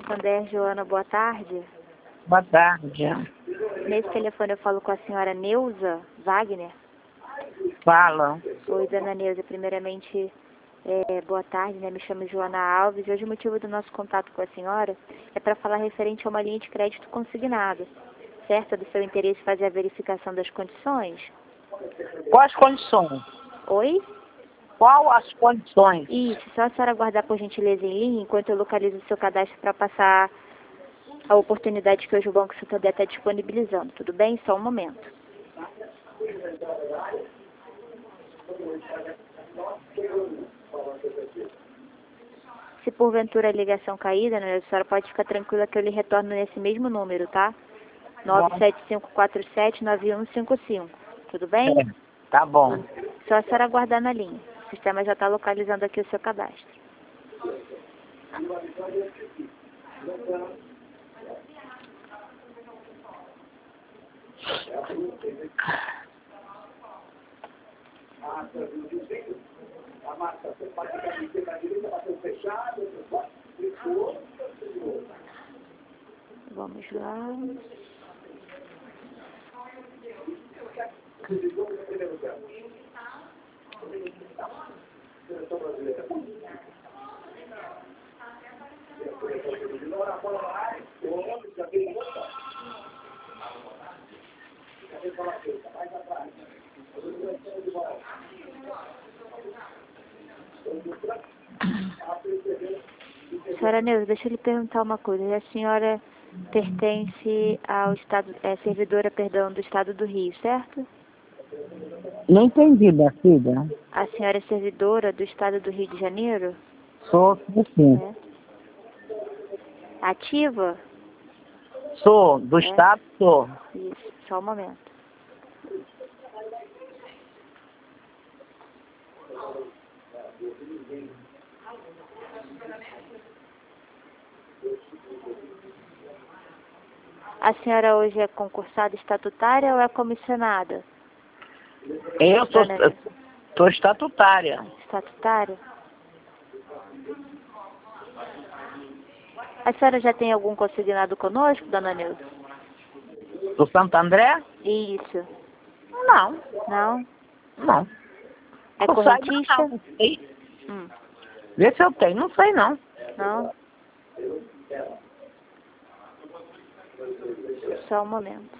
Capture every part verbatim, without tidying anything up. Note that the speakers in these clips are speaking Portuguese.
Santander, Joana, boa tarde. Boa tarde. Nesse telefone eu falo com a senhora Neuza Wagner. Fala. Oi, dona Neuza. Primeiramente, é, boa tarde, né? Me chamo Joana Alves. Hoje o motivo do nosso contato com a senhora é para falar referente a uma linha de crédito consignada. Certo? Do seu interesse em fazer a verificação das condições? Quais condições? Oi? Qual as condições? Isso, só a senhora aguardar por gentileza em linha enquanto eu localizo o seu cadastro para passar a oportunidade que hoje o Banco Santander está disponibilizando. Tudo bem? Só um momento. Se porventura a ligação caída, né, a senhora pode ficar tranquila que eu lhe retorno nesse mesmo número, tá? nove sete cinco quatro sete nove um cinco cinco. Tudo bem? É, tá bom. Só a senhora aguardar na linha. O sistema já está localizando aqui o seu cadastro. Vamos lá. Senhora Neuza, deixa eu lhe perguntar uma coisa. A senhora pertence ao estado, é servidora, perdão, do estado do Rio, certo? Não entendi, minha filha. A senhora é servidora do estado do Rio de Janeiro? Sou, sim. É. Ativa? Sou, do É. estado sou. Isso, só um momento. A senhora hoje é concursada estatutária ou é comissionada? Eu sou, Dona Neuza? sou estatutária. Estatutária? A senhora já tem algum consignado conosco, dona Neuza? Do Santo André? Isso. Não. Não? Não. É Não correntista? Não, não sei. Hum. Vê se eu tenho. Não sei, não. Não? Só um momento.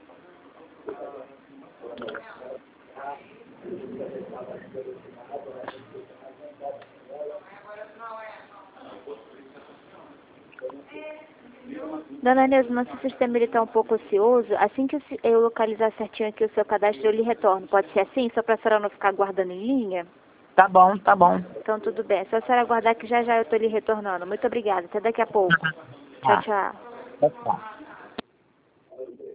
Dona Neuza, nosso sistema está um pouco ocioso. Assim que eu, eu localizar certinho aqui o seu cadastro, eu lhe retorno. Pode ser assim? Só para a senhora não ficar aguardando em linha? Tá bom, tá bom. Então tudo bem. Só a senhora aguardar que já já eu estou lhe retornando. Muito obrigada. Até daqui a pouco. Tchau, Tá. tchau. Tá.